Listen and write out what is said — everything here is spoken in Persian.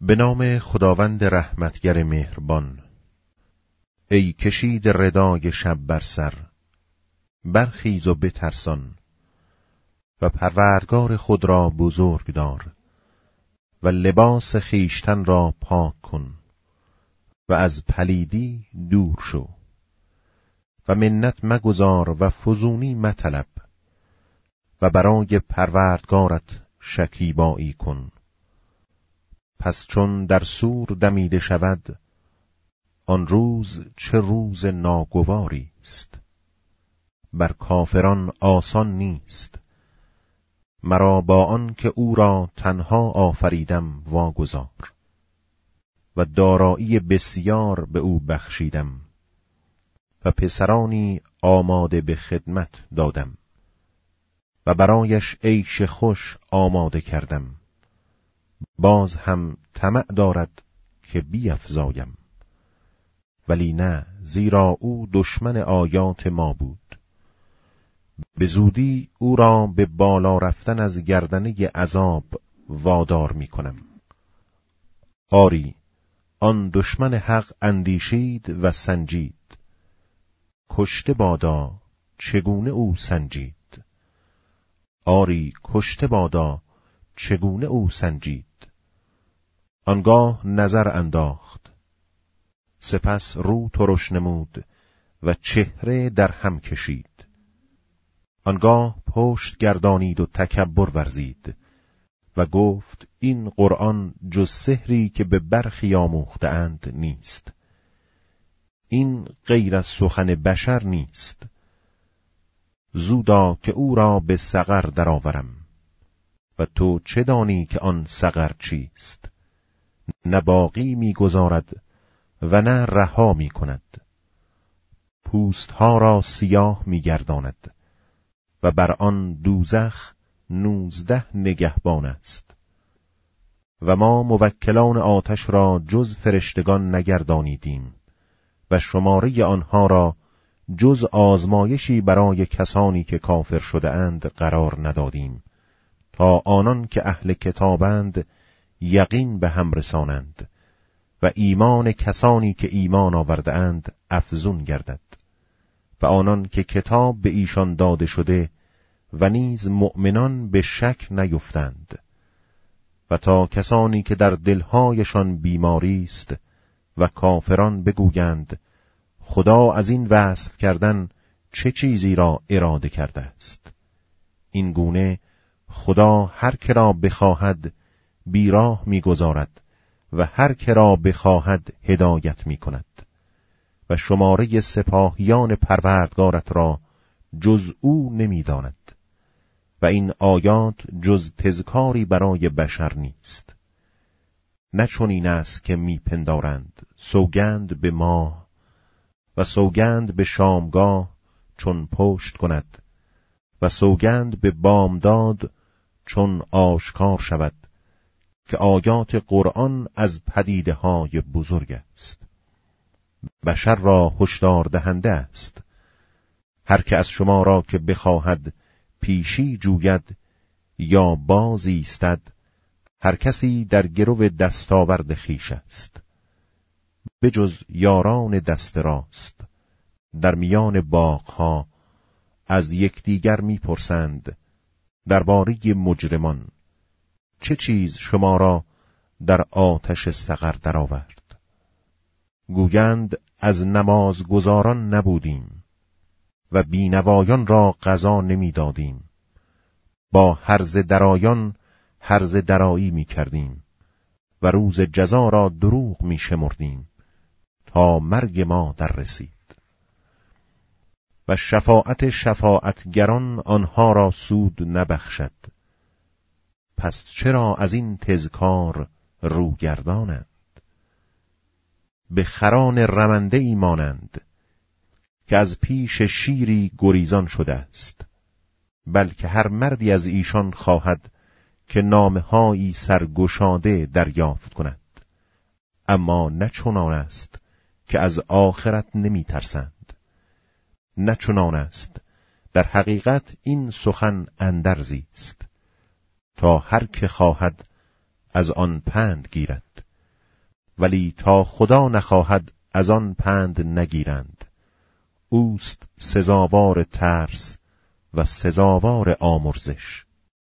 به نام خداوند رحمتگر مهربان. ای کشید ردای شب بر سر، برخیز و بترسان و پروردگار خود را بزرگ دار و لباس خویشتن را پاک کن و از پلیدی دور شو و منت مگذار و فزونی مطلب و برای پروردگارت شکیبایی کن. پس چون در سور دمیده شود، آن روز چه روز ناگواری است. بر کافران آسان نیست. مرا با آن که او را تنها آفریدم واگذار و دارایی بسیار به او بخشیدم و پسرانی آماده به خدمت دادم و برایش عیش خوش آماده کردم. باز هم طمع دارد که بیفزایم، ولی نه، زیرا او دشمن آیات ما بود. به زودی او را به بالا رفتن از گردنه عذاب وادار می کنم. آری، آن دشمن حق اندیشید و سنجید، کشته بادا چگونه او سنجید. آری، کشته بادا چگونه او سنجید. آنگاه نظر انداخت، سپس رو ترش نمود و چهره در هم کشید. آنگاه پشت گردانید و تکبر ورزید و گفت این قرآن جز سحری که به برخی آموخته اند نیست. این غیر از سخن بشر نیست. زودا که او را به سقر درآورم و تو چه دانی که آن سقر چیست؟ نه باقی می‌گذارد و نه رها می‌کند. پوستها را سیاه می‌گرداند و بر آن دوزخ 19 نگهبان است. و ما موکلان آتش را جز فرشتگان نگردانیدیم و شماره آنها را جز آزمایشی برای کسانی که کافر شده اند قرار ندادیم، تا آنان که اهل کتابند یقین به هم رسانند و ایمان کسانی که ایمان آورده اند افزون گردد و آنان که کتاب به ایشان داده شده و نیز مؤمنان به شک نیفتند و تا کسانی که در دلهایشان بیماری است و کافران بگویند خدا از این وصف کردن چه چیزی را اراده کرده است. این گونه خدا هر که را بخواهد بیراه می‌گذارد و هر که را بخواهد هدایت می‌کند و شماره سپاهیان پروردگارت را جز او نمی‌داند و این آیات جز تذکاری برای بشر نیست. نه چنین است که میپندارند سوگند به ماه و سوگند به شامگاه چون پشت کند و سوگند به بامداد چون آشکار شود که آیات قرآن از پدیده‌های بزرگ است. بشر را هشدار دهنده است. هر که از شما را که بخواهد پیشی جوید یا باز ایستد، هر کسی در گرو دستاورد خویش است. بجز یاران دست راست در میان باغها از یکدیگر میپرسند درباره مجرمان چه چیز شما را در آتش سقر درآورد؟ گویند از نمازگزاران نبودیم و بینوایان را غذا نمیدادیم، با هرزه درایان هرزه درایی میکردیم و روز جزا را دروغ میشمردیم تا مرگ ما در رسید. و شفاعت شفاعتگران آنها را سود نبخشد. پس چرا از این تذکار روگردانند؟ به خران رمنده ای مانند که از پیش شیری گریزان شده است، بلکه هر مردی از ایشان خواهد که نامه‌هایی سرگشاده دریافت کند. اما نه چنان است که از آخرت نمی ترسند. نه چنان است، در حقیقت این سخن اندرزی است تا هر که خواهد از آن پند گیرد ولی تا خدا نخواهد از آن پند نگیرند. اوست سزاوار ترس و سزاوار آمرزش.